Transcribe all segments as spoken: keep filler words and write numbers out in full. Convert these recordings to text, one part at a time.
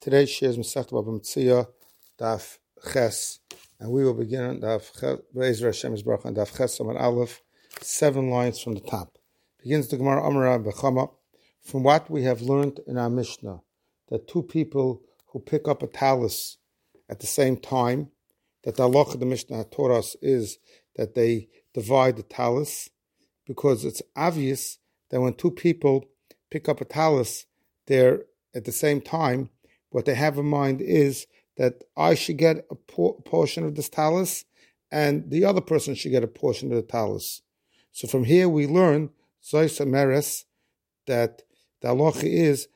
Today's share is Masechet Baba Metzia, Daf Ches, and we will begin on Daf Ches, Be'ezer Hashem Yisbarach, on Daf Ches Amar Aleph, seven lines from the top. Begins the Gemara Amar Bechama, from what we have learned in our Mishnah, that two people who pick up a talus at the same time, that the halacha the Mishnah had taught us is that they divide the talus, because it's obvious that when two people pick up a talus, they're at the same time, what they have in mind is that I should get a por- portion of this talus and the other person should get a portion of the talus. So from here we learn, Zois Ameris, that the halacha is,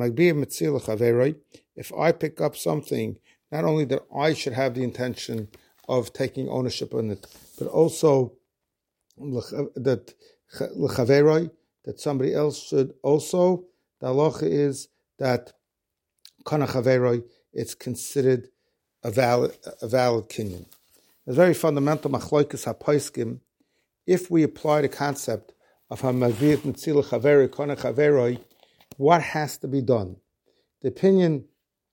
if I pick up something, not only that I should have the intention of taking ownership on it, but also that that somebody else should also. The halacha is that kana chaveroi, it's considered a valid a valid kinyan. It's very fundamental machloikas hapaiskim. If we apply the concept of hamaviyat mitzila chaveroi kana chaveroi, what has to be done? The opinion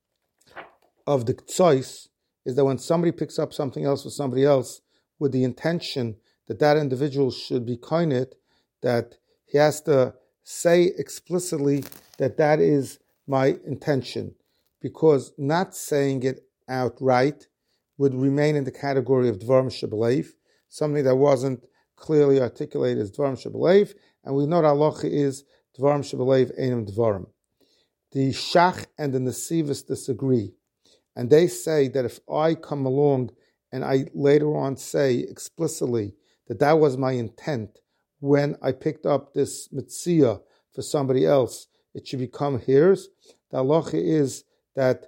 of the ktsois is that when somebody picks up something else with somebody else with the intention that that individual should be koinit, that he has to say explicitly that that is my intention, because not saying it outright would remain in the category of dvarim shebelev, something that wasn't clearly articulated as dvarim shebelev, and we know that halacha is dvarim shebelev einam dvarim. The shach and the nesivos disagree, and they say that if I come along and I later on say explicitly that that was my intent when I picked up this mitzia for somebody else, it should become hers. The halacha is that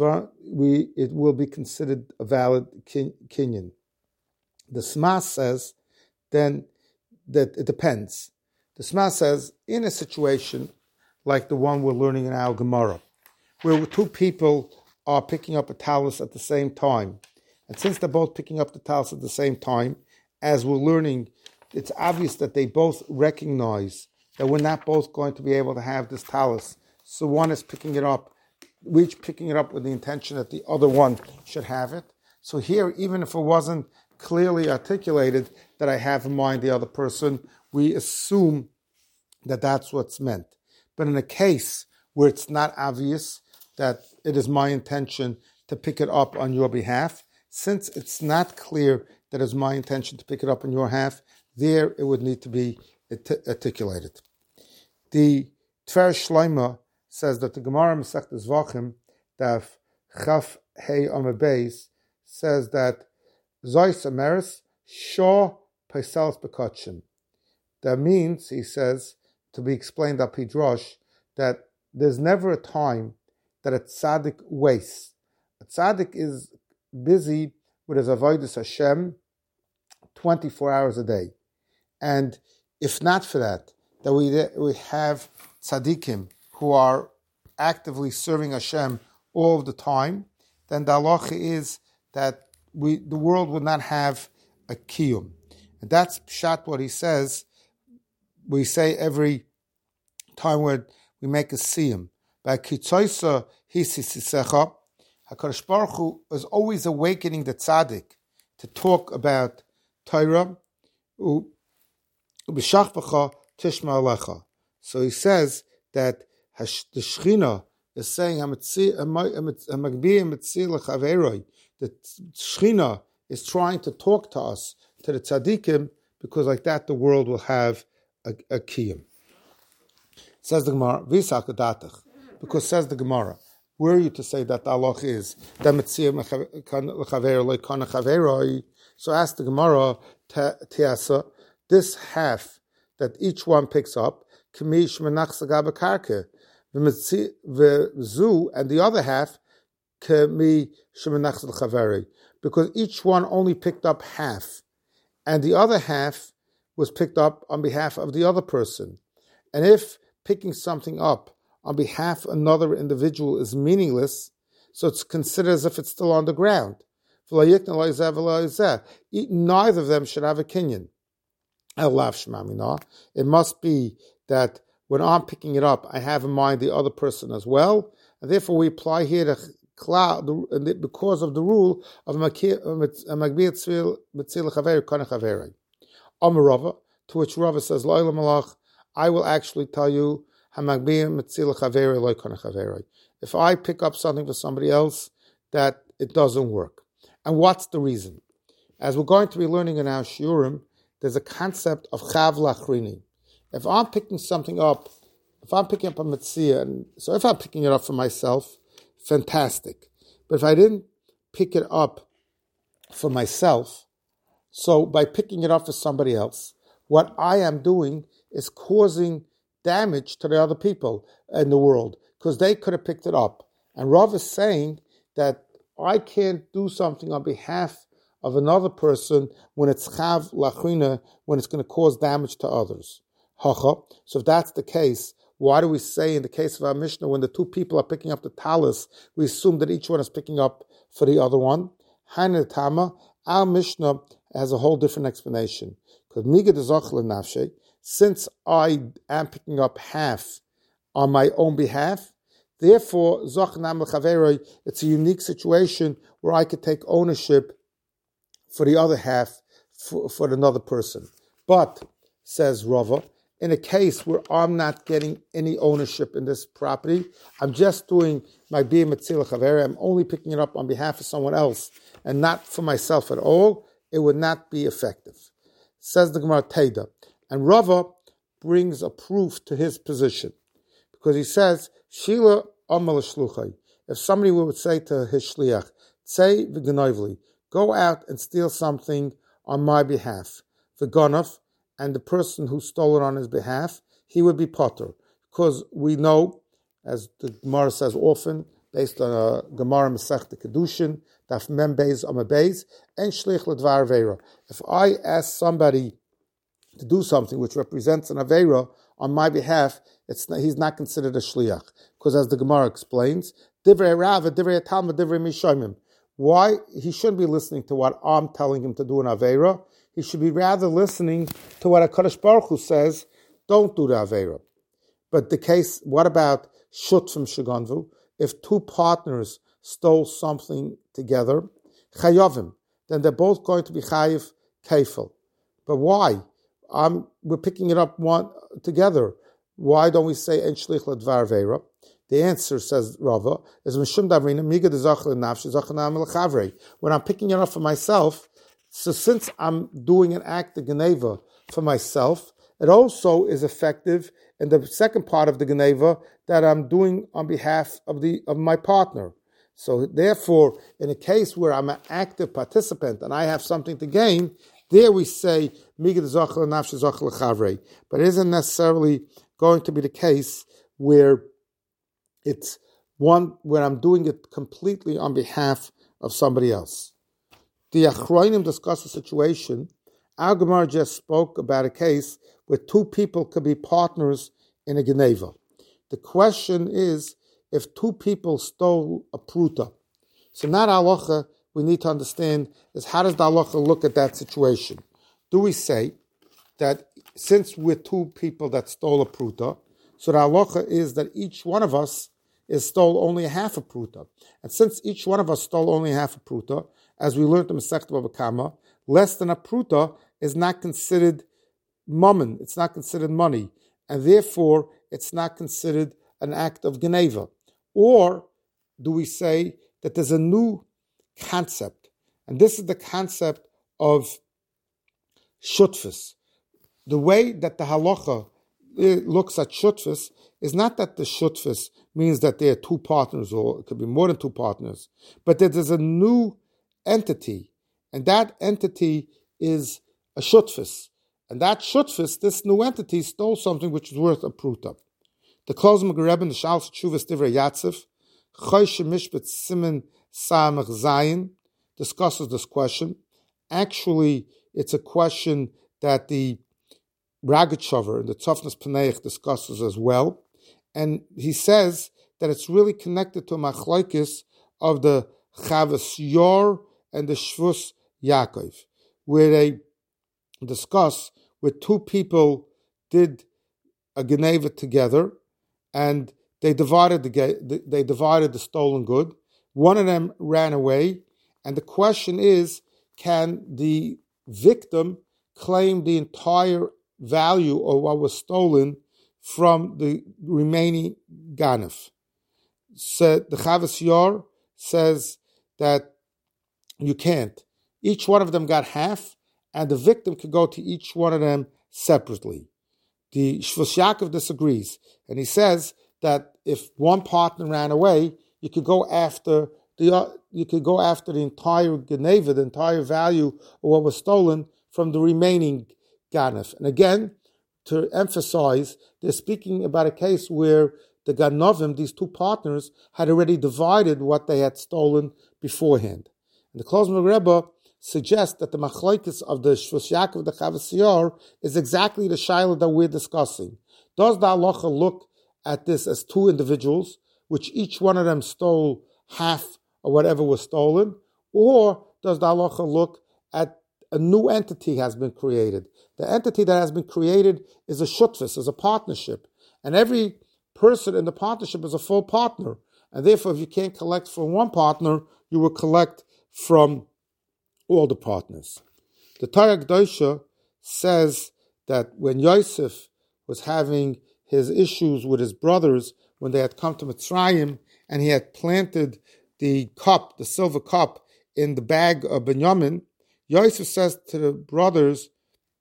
we it will be considered a valid kinyan. The Sma says then that it depends. The Sma says in a situation like the one we're learning in our Gemara, where two people are picking up a talus at the same time, and since they're both picking up the talus at the same time, as we're learning, it's obvious that they both recognize that we're not both going to be able to have this talus. So one is picking it up, we're each picking it up with the intention that the other one should have it. So here, even if it wasn't clearly articulated that I have in mind the other person, we assume that that's what's meant. But in a case where it's not obvious that it is my intention to pick it up on your behalf, since it's not clear that it's my intention to pick it up on your behalf, there it would need to be articulated. The Tver Shloima says that the Gemara Masechet Zvachim, Daf Chaf Hey Amar Beis, says that Zois Ameris Shaw Paisalis Bekotchim. That means, he says, to be explained up Hidrash, that there's never a time that a tzaddik wastes. A tzaddik is busy with his avodas Hashem twenty-four hours a day. And if not for that, that we we have tzaddikim who are actively serving Hashem all of the time, then the halacha is that we the world would not have a kiyum. And that's pshat what he says. We say every time where we make a siyum. By kitzoisa hisisisecha, HaKadosh Baruch Hu is always awakening the tzaddik to talk about Torah. So he says that the Shechina is saying the Shechina is trying to talk to us, to the tzaddikim, because like that the world will have a, a kiyum. Says the Gemara, because says the Gemara, were you to say that the halach is so ask the Gemara, Tiasa, this half that each one picks up, and the other half, because each one only picked up half, and the other half was picked up on behalf of the other person. And if picking something up on behalf of another individual is meaningless, so it's considered as if it's still on the ground. Neither of them should have a kinyan. It must be that when I'm picking it up, I have in mind the other person as well. And therefore we apply here the klal, the, because of the rule of Magbir Tzil Chaveri Kana Chaveri. Amar Rava, to which Rava says, Lo'ila Malach, I will actually tell you, Hamagbir Tzil Chaveri Lo Kana Chaveri. If I pick up something for somebody else, that it doesn't work. And what's the reason? As we're going to be learning in our shiurim, there's a concept of chav lachrini. If I'm picking something up, if I'm picking up a mitzvah, and so if I'm picking it up for myself, fantastic. But if I didn't pick it up for myself, so by picking it up for somebody else, what I am doing is causing damage to the other people in the world, because they could have picked it up. And Rav is saying that I can't do something on behalf of another person when it's chav lachrina, when it's going to cause damage to others. Hacha. So if that's the case, why do we say in the case of our Mishnah, when the two people are picking up the talis, we assume that each one is picking up for the other one? Haina Tama, our Mishnah has a whole different explanation. Because migad zachla nafshe, since I am picking up half on my own behalf, therefore zachnam l'chaveroi, it's a unique situation where I could take ownership for the other half for, for another person. But, says Rava, in a case where I'm not getting any ownership in this property, I'm just doing my bia metzila chaveri, I'm only picking it up on behalf of someone else and not for myself at all, it would not be effective. Says the Gemara Teda. And Rava brings a proof to his position. Because he says, Shila amal shluchai. If somebody would say to his shliach, Tzei v'ganoivli, go out and steal something on my behalf. V'ganav, and the person who stole it on his behalf, he would be potter. Because we know, as the Gemara says often, based on a Gemara Masechta Kedushin, Daf Mem Beis Amar Beis, and Shlich L'Dvar Aveira. If I ask somebody to do something which represents an Aveira on my behalf, it's not, he's not considered a Shliach. Because as the Gemara explains, Divrei Rav, Divrei Talmud, Divrei Mishomim. Why? He shouldn't be listening to what I'm telling him to do in Aveira. He should be rather listening to what HaKadosh Baruch Hu says, don't do the Aveira. But the case, what about Shut from Shaganvu? If two partners stole something together, Chayovim, then they're both going to be Chayiv Kefil. But why? Um, we're picking it up one together. Why don't we say En Shlich L'Dvar Aveira? The answer, says Rava, is when I'm picking it up for myself, so since I'm doing an act of Geneva for myself, it also is effective in the second part of the Geneva that I'm doing on behalf of the of my partner. So therefore, in a case where I'm an active participant and I have something to gain, there we say, but it isn't necessarily going to be the case where it's one where I'm doing it completely on behalf of somebody else. The Achronim discuss a situation. Our Gemara just spoke about a case where two people could be partners in a Geneva. The question is, if two people stole a pruta. So now the halacha we need to understand is, how does the halacha look at that situation? Do we say that since we're two people that stole a pruta, so the halacha is that each one of us is stole only a half a pruta. And since each one of us stole only half a pruta, as we learned in Masechta Bava Kama, less than a pruta is not considered mammon, it's not considered money, and therefore it's not considered an act of Geneva. Or do we say that there's a new concept, and this is the concept of shutfus. The way that the halacha looks at shutfus is not that the shutfus means that there are two partners, or it could be more than two partners, but that there's a new entity, and that entity is a shutfus. And that shutfus, this new entity, stole something which is worth a pruta. The Klozim Gereben, the Shals Tshuvas Divrei Yatzif, Chosh Mishpat Simen Samach Zayin, discusses this question. Actually, it's a question that the Ragachover, the Tzofnas Paneich, discusses as well. And he says that it's really connected to a machlokes of the Chavas Yor and the Shvus Yaakov, where they discuss where two people did a Geneva together, and they divided the they divided the stolen good. One of them ran away, and the question is, can the victim claim the entire value of what was stolen from the remaining ganef? So the Chavas Yor says that you can't. Each one of them got half, and the victim could go to each one of them separately. The Shvus Yaakov disagrees, and he says that if one partner ran away, you could go after the uh, you could go after the entire geneva, the entire value of what was stolen from the remaining ganef. And again, to emphasize, they're speaking about a case where the ganovim, these two partners, had already divided what they had stolen beforehand. And the Klozmer Rebbe suggests that the machlokes of the Shvus Yaakov and the Chavas Yor is exactly the shaila that we're discussing. Does the halacha look at this as two individuals, which each one of them stole half of whatever was stolen, or does the halacha look at a new entity has been created? The entity that has been created is a shutfus, is a partnership, and every person in the partnership is a full partner, and therefore if you can't collect from one partner, you will collect from all the partners. The Torah Kedosha says that when Yosef was having his issues with his brothers, when they had come to Mitzrayim, and he had planted the cup, the silver cup, in the bag of Binyamin, Yosef says to the brothers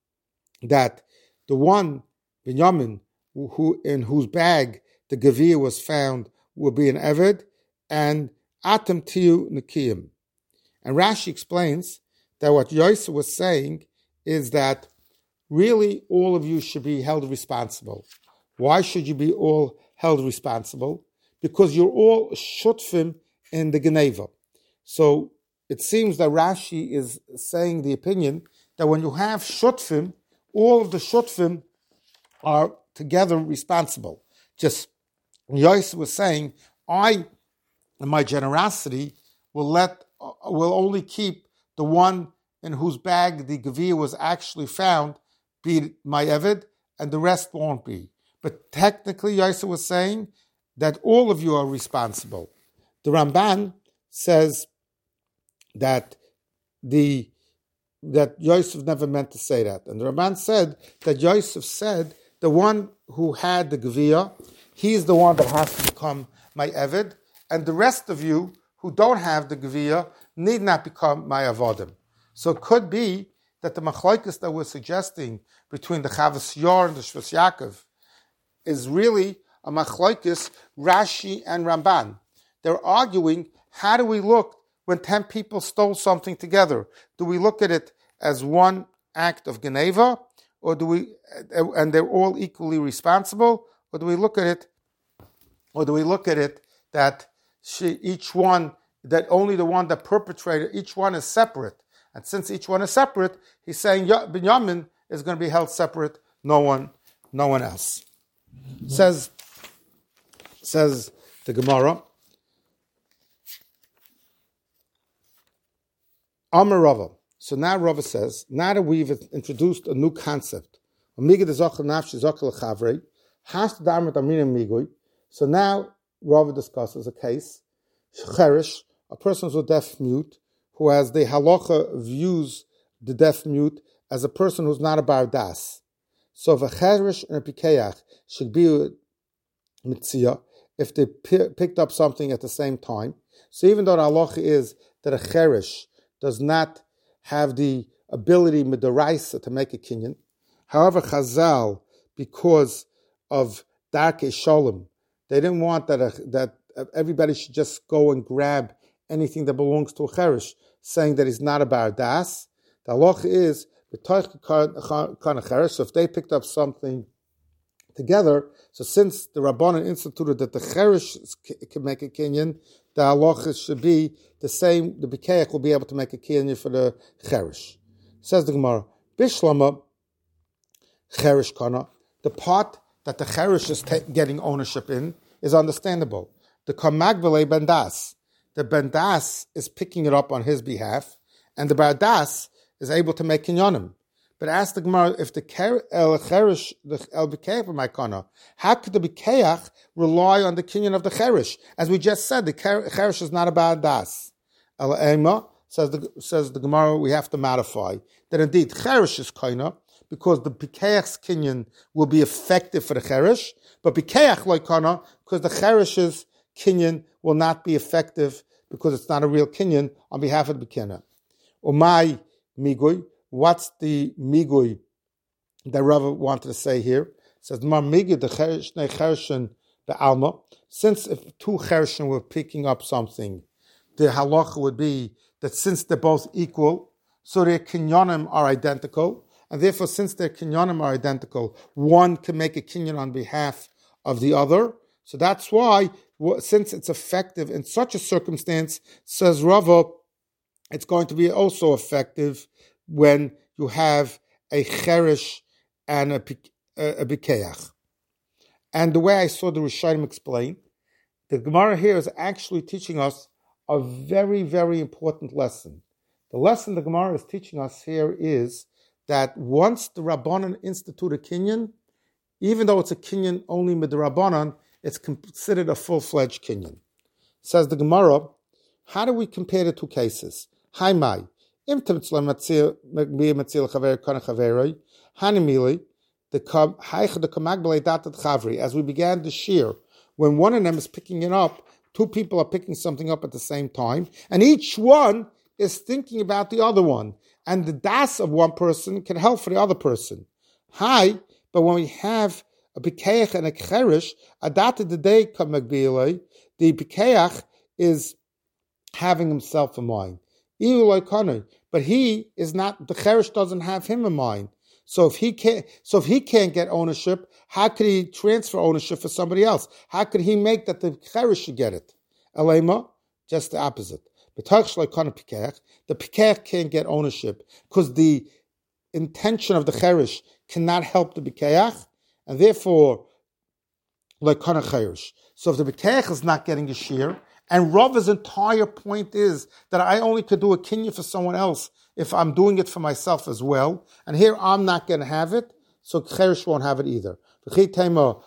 that the one, Binyamin, who in whose bag the Gevir was found, will be an Eved, and Atem Tiu Nikiyim. And Rashi explains that what Yosef was saying is that really all of you should be held responsible. Why should you be all held responsible? Because you're all shutfim in the Geneva. So it seems that Rashi is saying the opinion that when you have shutfim, all of the shutfim are together responsible. Just Yosef was saying, I, in my generosity, will let will only keep the one in whose bag the Gevir was actually found be my Eved, and the rest won't be. But technically, Yosef was saying that all of you are responsible. The Ramban says that the that Yosef never meant to say that. And the Ramban said that Yosef said the one who had the Gevir, he's the one that has to become my Eved, and the rest of you who don't have the Gevir need not become my Avodim. So it could be that the machlokes that we're suggesting between the Chavas Yor and the Shvus Yaakov is really a machlokes Rashi and Ramban. They're arguing, how do we look when ten people stole something together? Do we look at it as one act of Geneva, or do we, and they're all equally responsible, or do we look at it, or do we look at it that she, each one, that only the one that perpetrated, each one is separate? And since each one is separate, he's saying Binyamin is going to be held separate, no one, no one else. Says, says the Gemara, Amar Rava. So now Rava says, now that we've introduced a new concept, so now Rava discusses a case, Cherish, a person who's deaf mute, who has the halacha views the deaf mute as a person who's not a bar das. So if a cherish and a pikeach should be a mitzia, if they p- picked up something at the same time. So even though the halacha is that a cherish does not have the ability midaraisa to make a kinyan, however, Chazal, because of darkei shalom, they didn't want that a, that everybody should just go and grab anything that belongs to a cherish, saying that he's not a bar das. The halacha is so if they picked up something together, so since the Rabbanan instituted that the cherish can make a kinyan, the halacha should be the same. The bikeach will be able to make a kinyan for the cherish. Says the Gemara, Bishlama cherish kana, the part that the cherish is ta- getting ownership in is understandable. The kamagbele bendas, the bendas is picking it up on his behalf, and the bardas is able to make kinyanim. But ask the Gemara, if the El Cherish, the El Bikeach B'Maikana, how could the Bikeach rely on the kinyan of the Cherish? As we just said, the Cherish is not about das. El Ema, says the, says the Gemara, we have to modify that indeed Cherish is Kaina, because the Bikeach's kinyan will be effective for the Cherish, but Bikeach like Kana, because the Cherish's kinyan will not be effective because it's not a real kinyan on behalf of the Bikena. Umay Migui, what's the Migui that Rava wanted to say here? It says, Mar Migui, the Cherishin, the Alma, since if two Cherishin were picking up something, the halacha would be that since they're both equal, so their kinyanim are identical, and therefore since their kinyanim are identical, one can make a kinyan on behalf of the other. So that's why, since it's effective in such a circumstance, says Rava, it's going to be also effective when you have a cherish and a, a, a bikeach. And the way I saw the Rishonim explain, the Gemara here is actually teaching us a very, very important lesson. The lesson the Gemara is teaching us here is that once the Rabbanan institute a kinyan, even though it's a kinyan only with the Rabbanan, it's considered a full-fledged kinyan. Says the Gemara, how do we compare the two cases? Hi mai, im timtzla matzil matzil chaver kana chaveroi, hanimili, the haich the kamagbele datat chavri. As we began the shir, when one of them is picking it up, two people are picking something up at the same time, and each one is thinking about the other one, and the das of one person can help for the other person. Hi, but when we have a bikeach and a cherish, adated the day kamagbele, the bikeach is having himself in mind. But he is not, the cherish doesn't have him in mind. So if he can't, so if he can't get ownership, how could he transfer ownership for somebody else? How could he make that the cherish should get it? Elema, just the opposite. The pikeach can't get ownership because the intention of the cherish cannot help the bikeach, and therefore, like kana cherish. So if the bikeach is not getting a share, and Rava's entire point is that I only could do a kinyan for someone else if I'm doing it for myself as well. And here I'm not going to have it, so Cherish won't have it either. The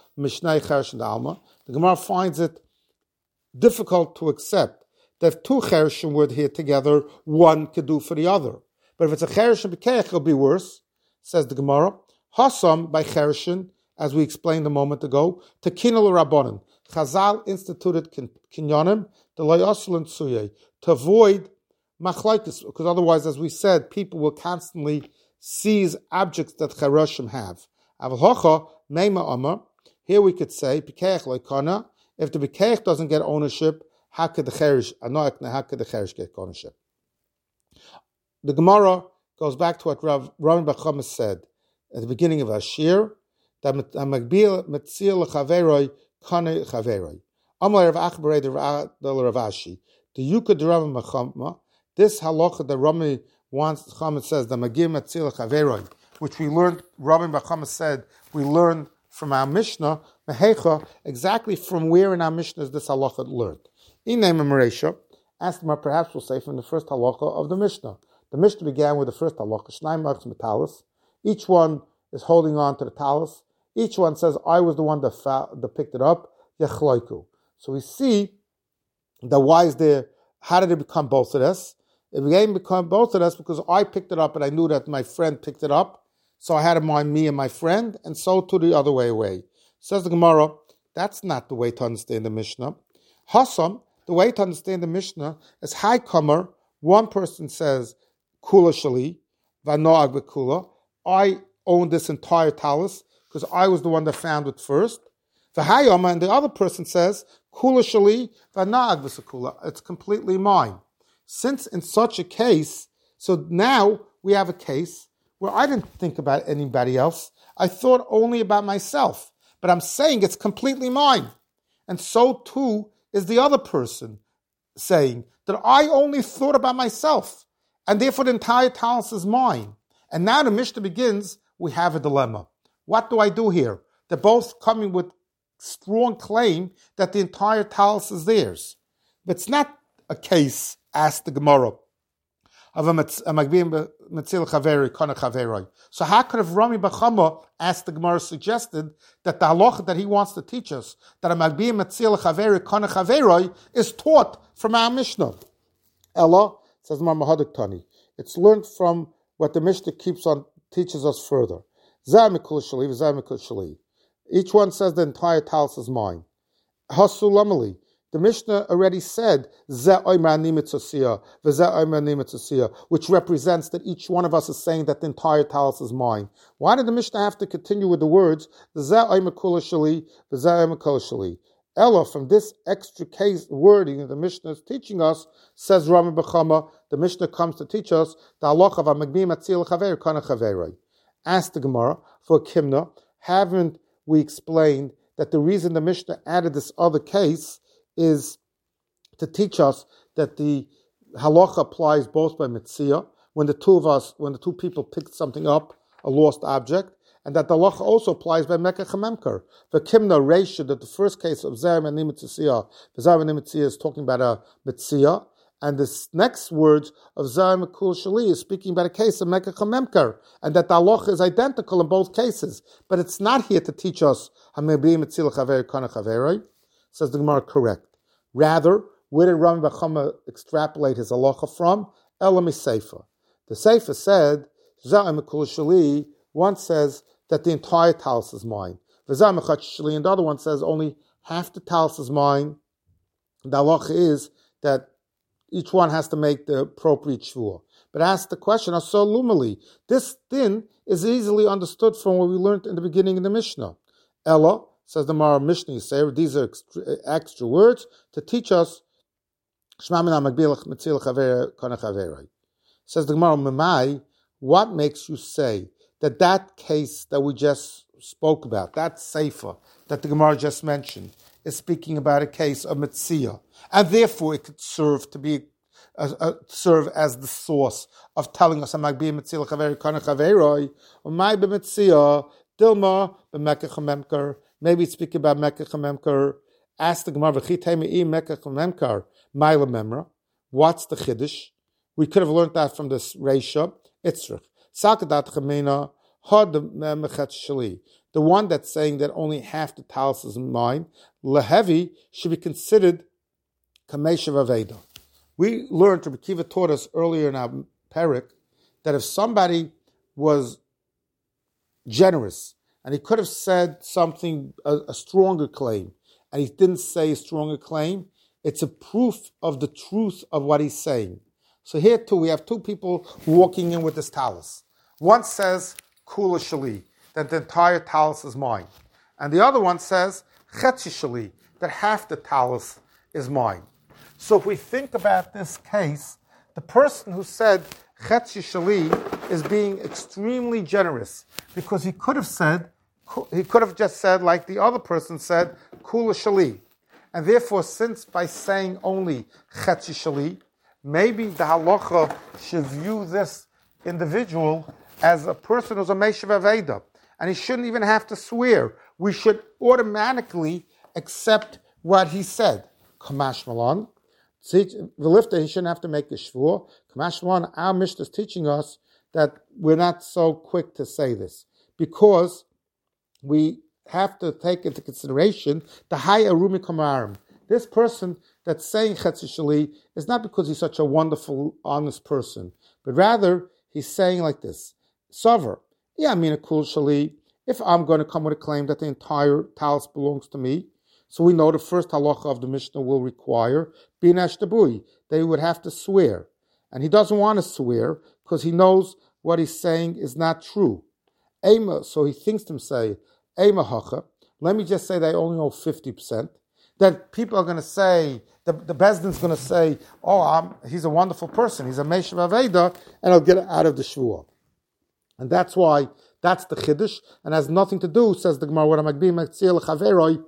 Gemara finds it difficult to accept that if two Cherishim were here together, one could do for the other. But if it's a Cherish and Bikeach, it'll be worse, says the Gemara. Hasam by Cherishim, as we explained a moment ago, Tekinal Rabbanan. Chazal instituted kinyanim, the loyasul suye, to avoid machlaitis, because otherwise, as we said, people will constantly seize objects that cheroshim have. Avalocha meima amar. Here we could say bikeach loikana. If the bikeach doesn't get ownership, how could the cherish anoikna? How could the cherish get ownership? The Gemara goes back to what Rav Rami Bachama said at the beginning of Ashir, that Magbil Metzil Chaveroi. Kane Chaveroi. Amar Rav Achbarei the Rav Ashi. The Yukad Rav Machama. This halacha that Rami wants, Chama says, the Magim Atzil Chaveroi, which we learned, Rami Bachama said, we learned from our Mishnah, Mehecha, exactly from where in our Mishnah is this halacha learned. In name of Maresha, asked him, perhaps we'll say from the first halacha of the Mishnah. The Mishnah began with the first halacha, Shnaim Machs Metalis. Each one is holding on to the talis. Each one says, I was the one that, fa- that picked it up. Yechloiku. So we see that why is there, how did it become both of us? It began to become both of us because I picked it up and I knew that my friend picked it up. So I had in mind me and my friend, and so to the other way away. Says the Gemara, that's not the way to understand the Mishnah. Hassam, the way to understand the Mishnah is high comer. One person says, Kula Shali, Vanoag Bekula. I own this entire talus, because I was the one that found it first. V'hayoma, and the other person says, Kula Shali, V'na'ag V'sakula. It's completely mine. Since in such a case, so now we have a case where I didn't think about anybody else. I thought only about myself. But I'm saying it's completely mine. And so too is the other person saying that I only thought about myself. And therefore the entire talus is mine. And now the Mishnah begins, we have a dilemma. What do I do here? They're both coming with strong claim that the entire talus is theirs. But it's not a case, asked the Gemara. of a Magbim Metzil Chaveri Kana Chaveroi. So how could have Rami Bachama, as the Gemara suggested, that the halacha that he wants to teach us, that a Magbim Metzil Chaveri Kana Chaveroi, is taught from our Mishnah? Ella, says Mahadik Tani. It's learned from what the Mishnah keeps on, teaches us further. Each one says the entire talis is mine. Hasulamali. The Mishnah already said, which represents that each one of us is saying that the entire talis is mine. Why did the Mishnah have to continue with the words, Ella, from this extra case wording that the Mishnah is teaching us, says Rami Bechama, the Mishnah comes to teach us the halacha of Magbim Atzil Chaver Kana Chaveroi. Ask the Gemara for Kimna, haven't we explained that the reason the Mishnah added this other case is to teach us that the halacha applies both by Metzia, when the two of us, when the two people picked something up, a lost object, and that the halacha also applies by Mekach HaMemker. The Kimna Reisha, that the first case of Zerem and Nimitziya, the Zerem and Nimitziya is talking about a Metzia, and the next words of Zerem Kul Shali is speaking about a case of Mekach HaMemker, and that the halacha is identical in both cases. But it's not here to teach us Hamebri Metzil Chaver Kana Chaveroi. Says the Gemara, correct. Rather, where did Rami Bachama extrapolate his halacha from? Elam Seifa. The Seifa said, Zerem Kul Shali, one says that the entire talis is mine. V'zah mechat shali, and the other one says only half the talis is mine. The halacha is that each one has to make the appropriate shvua. But ask the question, so lumali, this din is easily understood from what we learned in the beginning of the Mishnah. Ella, says the Mara Mishnah, say these are extra, extra words to teach us. Says the Gemara, Memai, what makes you say that that case that we just spoke about, that Sefer that the Gemara just mentioned, is speaking about a case of Metzia, and therefore it could serve to be uh, uh, serve as the source of telling us Magbi Metzia Chaveri Kana Chaveroi, or my Metzia Dilma B'Mekach HaMemker. Maybe it's speaking about Mekach HaMemker. Ask the Gemara, V'chitei I Mekach HaMemker Ma'ila Memra. What's the Chiddush? We could have learned that from this Reisha. Itzrich. Sakadat Chamena, Had Mechat Shali. The one that's saying that only half the talis is mine, Lehevi, should be considered Kameshav Aveda. We learned, Rabbi Kiva taught us earlier in our parak, that if somebody was generous and he could have said something, a, a stronger claim, and he didn't say a stronger claim, it's a proof of the truth of what he's saying. So here too, we have two people walking in with this talis. One says, Kula Shali, that the entire talis is mine. And the other one says, Chetzi Shali, that half the talis is mine. So if we think about this case, the person who said Chetzi Shali is being extremely generous, because he could have said, he could have just said, like the other person said, Kula Shali. And therefore, since by saying only Chetzi Shali, maybe the halacha should view this individual as a person who's a Meshav Aveda, and he shouldn't even have to swear. We should automatically accept what he said. Kamash Malon. The lifter, he shouldn't have to make a shvur. Kamash Malon, our Mishnah is teaching us that we're not so quick to say this, because we have to take into consideration the high arumi kamarim. This person that's saying Chetzi Shali is not because he's such a wonderful, honest person, but rather he's saying like this: Sover, yeah, I mean a Kul Shali. If I'm going to come with a claim that the entire talis belongs to me, so we know the first halacha of the Mishnah will require Binash Tabui. They would have to swear, and he doesn't want to swear because he knows what he's saying is not true. Ema, so he thinks to himself, Ema Hacha. Let me just say they only owe fifty percent. That people are going to say, the, the Bezdin's going to say, oh, I'm, he's a wonderful person, he's a Meshav Aveda, and I'll get it out of the Shvuah. And that's why, that's the Chiddush, and has nothing to do, says the Gemara, what am I being Metzil Chaveroi,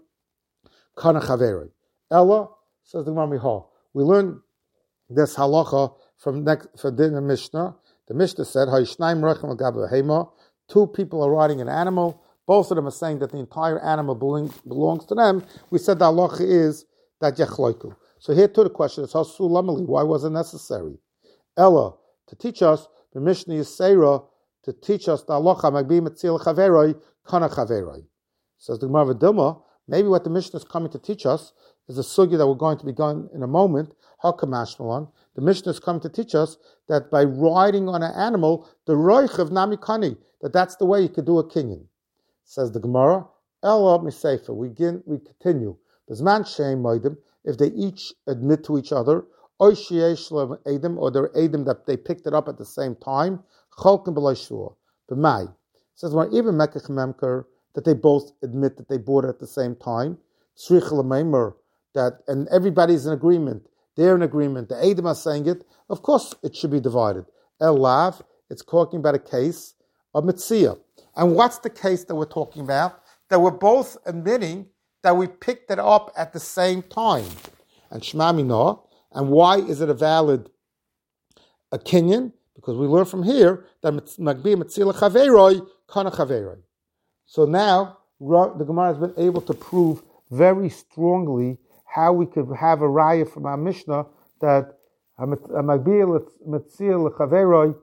Kana Chaveroi. Ella, says the Gemara Miha. We learn this halacha from next, for Din and Mishnah. The Mishnah said, Hayishnaim Rechem Al Hema, two people are riding an animal, both of them are saying that the entire animal belongs to them. We said the halacha is that yechloiku. So here to the question is, why was it necessary? Ella, to teach us the Mishnah Yisera to teach us the halacha magbi metzil chaveroi kana chaveroi. Says the Gemara V'Dilma, maybe what the Mishnah is coming to teach us is a sugya that we're going to be going in a moment. Hakamashmalan. The Mishnah is coming to teach us that by riding on an animal, the roich of namikani, that that's the way you could do a kinyan. Says the Gemara, Ella Miseifa. We begin, we continue. Bizman sheim moedim, if they each admit to each other, or edim, or they're edim that they picked it up at the same time, cholkin b'lo shua. B'mai. Says when even mekach memker, that they both admit that they bought it at the same time. Tzrich l'meimer, that, and everybody's in agreement. They're in agreement. The edim are saying it. Of course, it should be divided. El lav, it's talking about a case of mitzia. And what's the case that we're talking about? That we're both admitting that we picked it up at the same time. And shmami no. And why is it a valid a kinyan? Because we learn from here that magbi mitzila chaveroi kana chaveroi. So now the Gemara has been able to prove very strongly how we could have a raya from our Mishnah that magbi mitzila chaveroi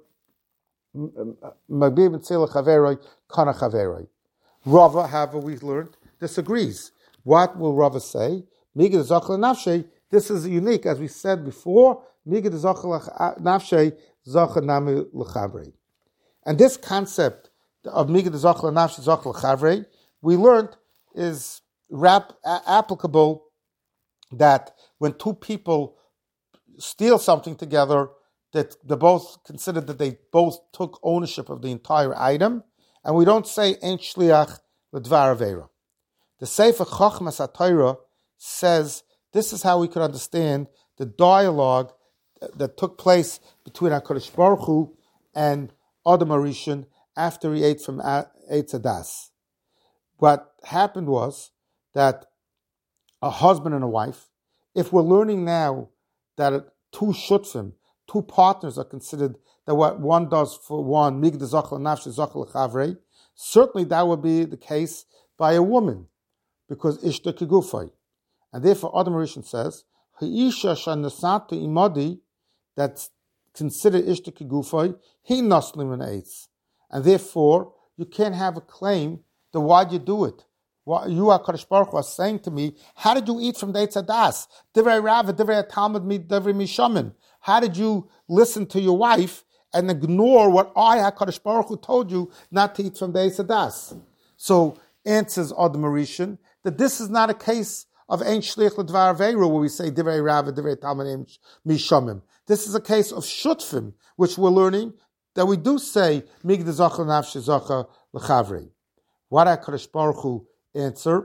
magbi mitzila chaveroi kana chaveroi. Rava, however, we learned, disagrees. What will Rava say? Migid zachal nafshe. This is unique, as we said before. Migid zachal nafshe zachal nami l'chavrei. And this concept of migid zachal nafshe zachal l'chavrei, we learned is rap, a- applicable that when two people steal something together, that they both consider that they both took ownership of the entire item, and we don't say ein shliach l'dvar avera. The Sefer Chochmas HaTorah says this is how we could understand the dialogue that took place between HaKadosh Baruch Hu and Adam HaRishon after he ate from Eitz Hadas. What happened was that a husband and a wife, if we're learning now that two shutfim, two partners are considered that what one does for one, migd zachal nafsh zachal chavrei, certainly that would be the case by a woman, because ishta kigufay. And therefore Adam HaRishon says, Ha'isha shanasatu imadi, that's considered ishta kigufay, he naslim an eitz. And therefore, you can't have a claim that why'd you do it? Why, you, HaKadosh Baruch Hu, are saying to me, how did you eat from the Eitz Hadas? Divrei Rav, Divrei Talmud, Divrei Mishamin. How did you listen to your wife and ignore what I, HaKadosh Baruch Hu, told you not to eat from the Eitz Hadas? So, answers Adam HaRishon that this is not a case of Ein Shlich L'Dvar Aveira where we say Divrei Rav, Divrei Talmud, Mishamim. This is a case of Shutfim, which we're learning that we do say Migd Zachar Nafsh Zachar L'Chavrei. What HaKadosh Baruch Hu answer?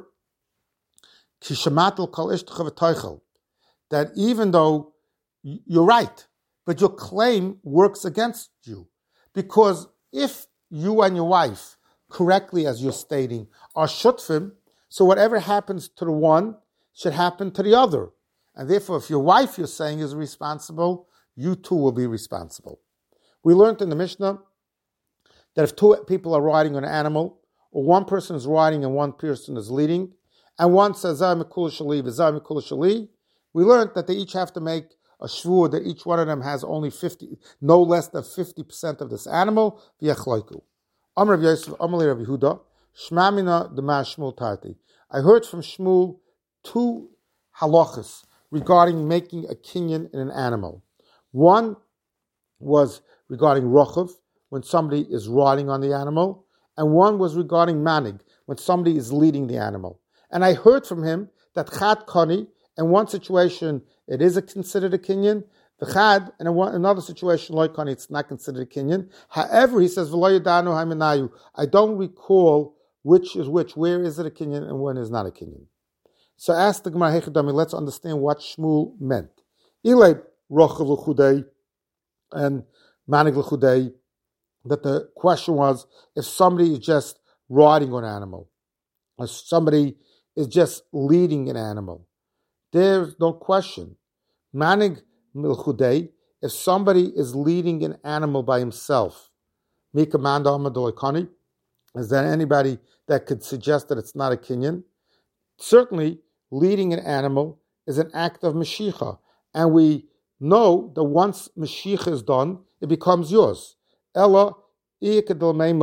Kishamatel Kol Ishtcha V'Toichel. That even though you're right, but your claim works against you. Because if you and your wife, correctly as you're stating, are shutfim, so whatever happens to the one should happen to the other. And therefore, if your wife, you're saying, is responsible, you too will be responsible. We learned in the Mishnah that if two people are riding on an animal, or one person is riding and one person is leading, and one says, Zah Mikul Shali, Zah Mikul Shali, we learned that they each have to make a shvur that each one of them has only fifty, no less than fifty percent of this animal, v'yachloiku. Amr Rav Yosef, Amr Rav Yehuda, Shmamina D'ma Shmuel Tarti. I heard from Shmuel two halachas regarding making a kinyan in an animal. One was regarding rochav, when somebody is riding on the animal, and one was regarding manig, when somebody is leading the animal. And I heard from him that chad kani, in one situation it is a considered a kinyan, the chad, and in one, another situation like kani, it's not considered a kinyan. However, he says, V'lo yadanu ha'minayu, I don't recall which is which, where is it a kinyan and when is not a kinyan. So ask the Gemara Hechadami, let's understand what Shmuel meant. Ilay rochav l'chudei and manig l'chudei, that the question was, if somebody is just riding on an animal, or somebody is just leading an animal, there's no question. Manig l'chudei, if somebody is leading an animal by himself, Mika Manda Amadolakani, is there anybody that could suggest that it's not a kinyan? Certainly, leading an animal is an act of Mashiach, and we know that once Mashiach is done, it becomes yours. Ella, if we're going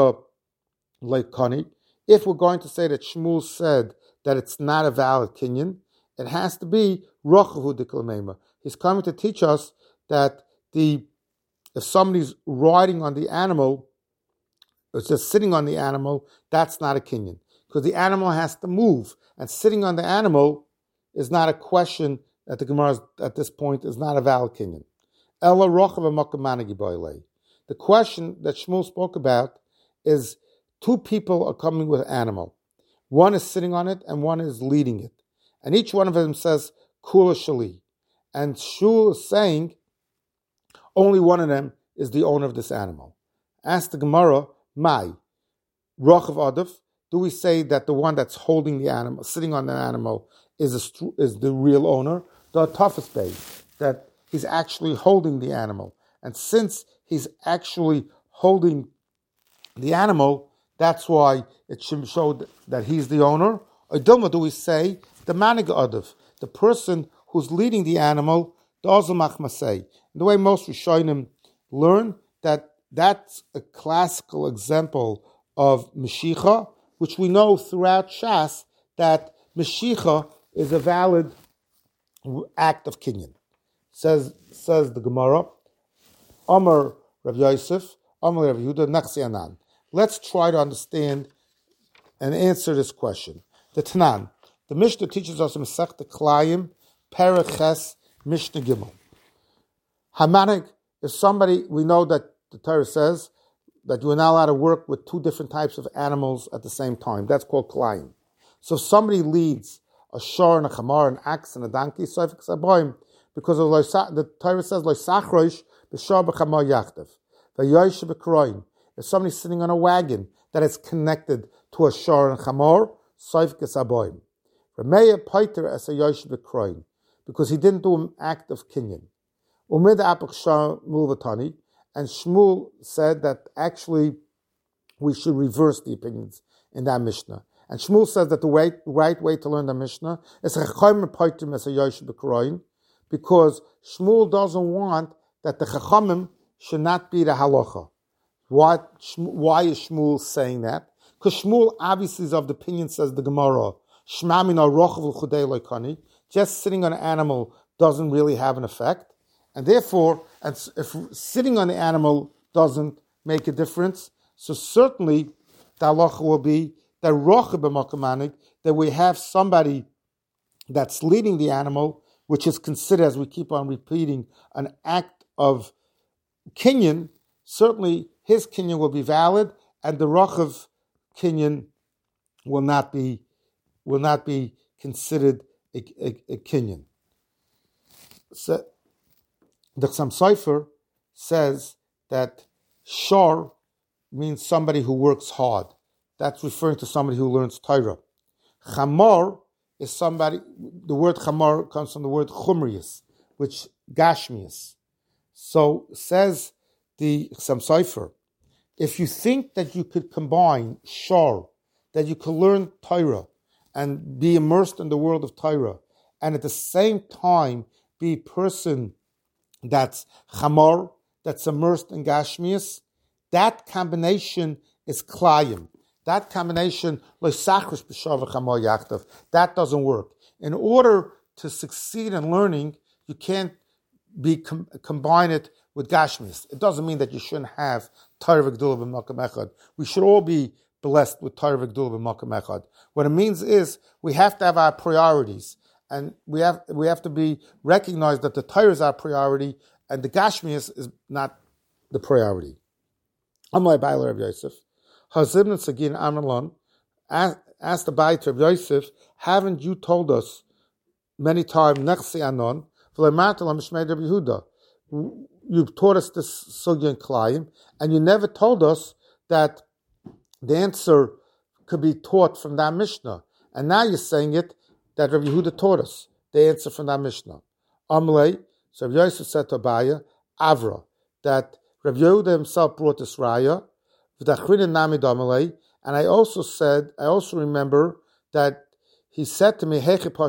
to say that Shmuel said that it's not a valid kinyan, it has to be rochavu diklamema. He's coming to teach us that the if somebody's riding on the animal, it's just sitting on the animal, that's not a kinyan. Because the animal has to move. And sitting on the animal is not a question that the Gemara at this point is not a valid kinyan. Ella rochav makamani boile. The question that Shmuel spoke about is two people are coming with an animal. One is sitting on it and one is leading it. And each one of them says, Kula Shali. And Shmuel is saying, only one of them is the owner of this animal. Ask the Gemara, Mai, Rochav Adif, do we say that the one that's holding the animal, sitting on the animal, is a, is the real owner? The toughest bay, that he's actually holding the animal. And since he's actually holding the animal, that's why it should show that he's the owner. Or Dilma, do we say the manig Adif, the person who's leading the animal, the Ozamach Masay. The way most Rishonim learn that that's a classical example of Meshicha, which we know throughout Shas that Meshicha is a valid act of Kinyan. Says says the Gemara, Amar Rav Yosef, Amar Rav Yehuda, Nachsi Anan. Let's try to understand and answer this question. The Tanan, the Mishnah teaches us in Masechta Klayim, Paraches, Mishnah Gimel. Hamanik, if somebody, we know that the Torah says that you are not allowed to work with two different types of animals at the same time. That's called Klayim. So if somebody leads a shor and a chamar, an ox and a donkey, so because of the Torah says, Lo sachroish b'shor b'chamar yachdev, v'yoysh b'kroim. If somebody's sitting on a wagon that is connected to a shor and chamar, soif kesaboim. Remeya poiter as a yoysh b'kroim, because he didn't do an act of kinyan. Umid apach Shmuel v'tani, and Shmuel said that actually we should reverse the opinions in that Mishnah. And Shmuel says that the right, right way to learn the Mishnah is because Shmuel doesn't want that the Chachamim should not be the halacha. What, why is Shmuel saying that? Because Shmuel obviously is of the opinion, says the Gemara, just sitting on an animal doesn't really have an effect. And therefore, if sitting on the animal doesn't make a difference, so certainly the halacha will be that rocha b'makamanik, that we have somebody that's leading the animal, which is considered, as we keep on repeating, an act of kinyan. Certainly his kinyan will be valid, and the rochav kinyan will not be will not be considered a, a, a kinyan. So, the Chassam Sofer says that shor means somebody who works hard. That's referring to somebody who learns Torah. Chamor is somebody, the word chamor comes from the word chumrius, which gashmius. So says the Chassam Sofer, if you think that you could combine shor, that you could learn Torah and be immersed in the world of Torah, and at the same time be a person that's chamor, that's immersed in gashmius, that combination is klayim. That combination, that doesn't work. In order to succeed in learning, you can't be com- combine it with gashmis. It doesn't mean that you shouldn't have Torah v'gdula b'makam echad. We should all be blessed with Torah v'gdula b'makam echad. What it means is we have to have our priorities, and we have we have to be recognized that the Torah is our priority, and the gashmis is not the priority. Amar Ba'al Rav Yosef. Hazibn Sagin Amalon asked the Ba'al Rav Yosef, haven't you told us many times, Nechsi Anon, you've taught us this Sugya and Klayim, and you never told us that the answer could be taught from that Mishnah. And now you're saying it, that Rav Yehuda taught us the answer from that Mishnah. Amalei, so Rav Yosef said to Abaya, Avra, that Rav Yehuda himself brought this raya, and I also said, I also remember that he said to me,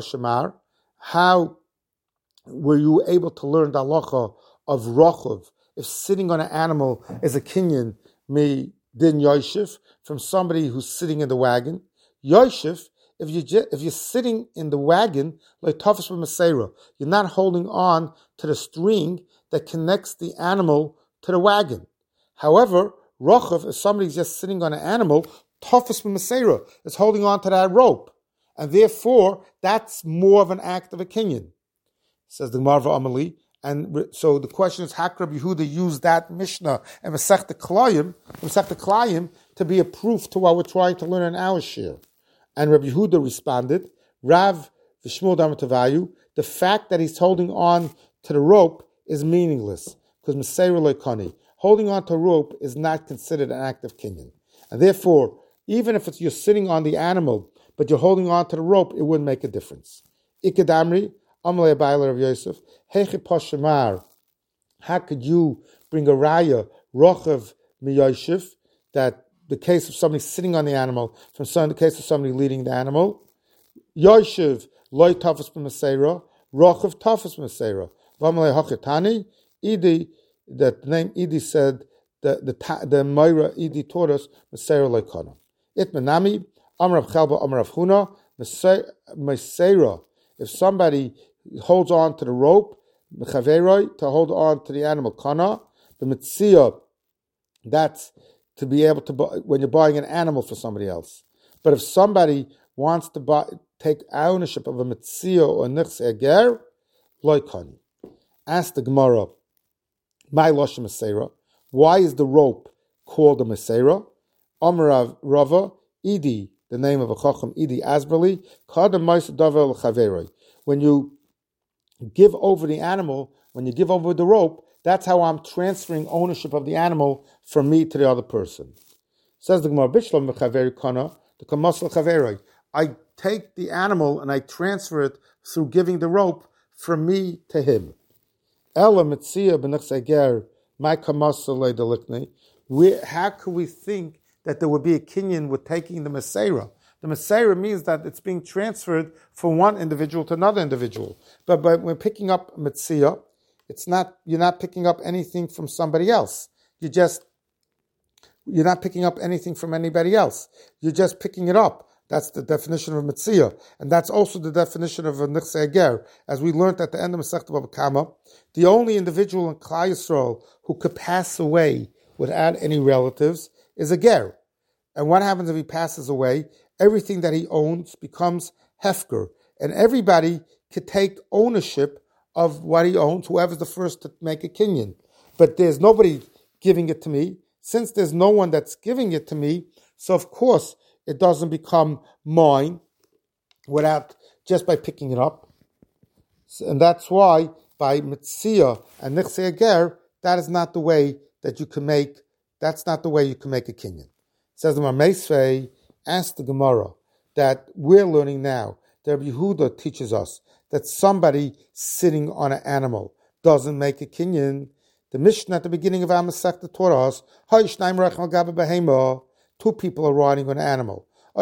how were you able to learn the halacha of rochav if sitting on an animal is a kinyan, me din Yoshev, from somebody who's sitting in the wagon. Yoshev, if, you ju- if you're sitting in the wagon, like Tafas B'Masera, you're not holding on to the string that connects the animal to the wagon. However, Rochav, if somebody's just sitting on an animal, Tafas B'Masera is holding on to that rope. And therefore, that's more of an act of a kinyan, says the Gemara Amali. And so the question is, how could Rabbi Yehuda use that Mishnah and Masechta Klayim, Masechta Klayim, to be a proof to what we're trying to learn in our shir? And Rabbi Yehuda responded, Rav V'Shmuel Damatavayu, the fact that he's holding on to the rope is meaningless, because Meseira Loikani, holding on to a rope is not considered an act of kinyan. And therefore, even if it's you're sitting on the animal, but you're holding on to the rope, it wouldn't make a difference. Ikadamri, Amalei Bailer of Yosef, Heche Poshamar, how could you bring a raya, Rochav Miyoshev, that the case of somebody sitting on the animal, from some, the case of somebody leading the animal, Yoshev, Loi Tafas B'Masera, Rochav Tafas B'Masera, Vamalei Hachetani, Idi, that the name Idi said, the the the Moira Idi taught us, Masera Loikana. It Menami, Amrav Chelba, Amrav Huna, Masera, if somebody holds on to the rope, Mechaveroi, to hold on to the animal kana, the Mitzia, that's to be able to buy, when you're buying an animal for somebody else. But if somebody wants to buy, take ownership of a Mitzia or Nichse Eger, Loikani. Ask the Gemara, my Loshe Masera, why is the rope called a Masera? Amrav Rava, Idi, the name of a Chacham, Idi Asberli, Kadam Maisa Davar L'Chaveroi. When you give over the animal, when you give over the rope, that's how I'm transferring ownership of the animal from me to the other person. Says the Gemara, Bishlam Mechaveri Kana, the Kamasal Chaveroi. I take the animal and I transfer it through giving the rope from me to him. Ela Mitzia B'Nechseger, my Kamasal Delikni. How could we think that there would be a kinyan with taking the Masera? The Masera means that it's being transferred from one individual to another individual. But, but when picking up Mitzia, it's not, you're not picking up anything from somebody else. You just, you're not picking up anything from anybody else. You're just picking it up. That's the definition of Mitzia. And that's also the definition of a Nichse Eger. As we learned at the end of Masechta Baba Kama, the only individual in Klal Yisrael who could pass away without any relatives is a ger. And what happens if he passes away? Everything that he owns becomes hefker. And everybody could take ownership of what he owns, whoever's the first to make a kinyan. But there's nobody giving it to me. Since there's no one that's giving it to me, so of course it doesn't become mine without, just by picking it up. And that's why by Mitzia and Nichse Eger, that is not the way that you can make, that's not the way you can make a kinyan. Says the Marmeisvei, ask the Gemara, that we're learning now, that Rabbi Yehuda teaches us that somebody sitting on an animal doesn't make a kinyan. The Mishnah at the beginning of our Masechta taught us, two people are riding on an animal. The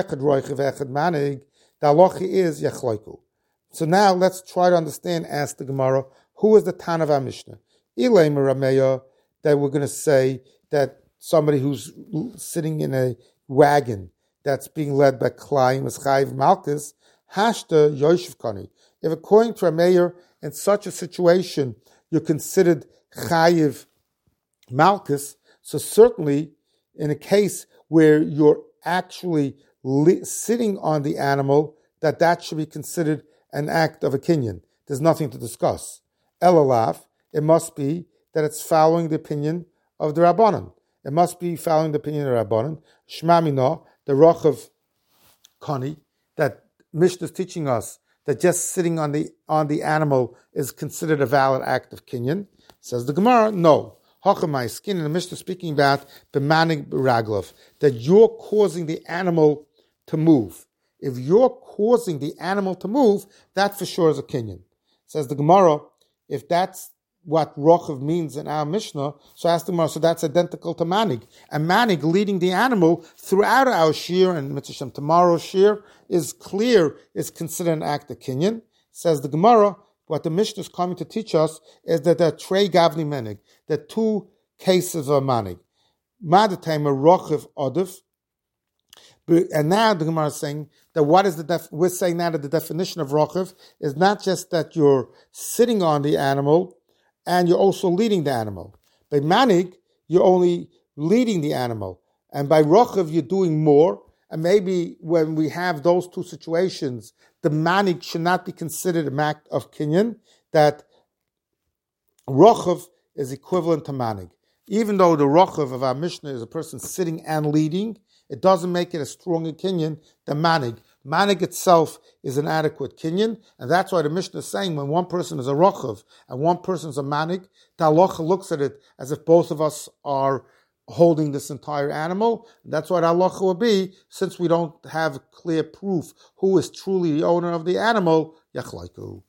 halacha is yechloiku. So now let's try to understand, ask the Gemara, who is the Tan of our Mishnah? Ilay Merameya, that we're going to say that somebody who's sitting in a wagon that's being led by Klayim as Chayiv Malkus, Hashta Yoshev Kani. If according to a mayor, in such a situation, you're considered Chayiv Malkus, so certainly in a case where you're actually li- sitting on the animal, that that should be considered an act of a kinyan. There's nothing to discuss. Elalaf, it must be that it's following the opinion of the Rabbanan. It must be following the opinion of the Rabbanan. Shmamina, the Rochav Kani, that Mishnah is teaching us that just sitting on the on the animal is considered a valid act of kinyan. Says the Gemara, no. Hachamai skin in the Mishnah speaking about b'manig b'raglov, that you're causing the animal to move. If you're causing the animal to move, that for sure is a kinyan. Says the Gemara, if that's what Rochav means in our Mishnah, so ask the Gemara, so that's identical to manig. And manig leading the animal throughout our shir, and Mitzvah tomorrow's shir, is clear, is considered an act of kinyan. Says the Gemara, what the Mishnah is coming to teach us is that there are trei gavni menig, there are two cases of manig. Madatayma rochiv odif. And now the Gemara is saying that what is the def- we're saying now that the definition of rochiv is not just that you're sitting on the animal and you're also leading the animal. By manig, you're only leading the animal. And by rochiv, you're doing more. And maybe when we have those two situations, the manig should not be considered an act of kinyan, that rochiv is equivalent to manig. Even though the rochiv of our Mishnah is a person sitting and leading, it doesn't make it a stronger kinyan than manig. Manig itself is an adequate kinyan, and that's why the Mishnah is saying when one person is a rochiv and one person is a manig, the halacha looks at it as if both of us are holding this entire animal. That's what halacha will be, since we don't have clear proof who is truly the owner of the animal, yachlaiku.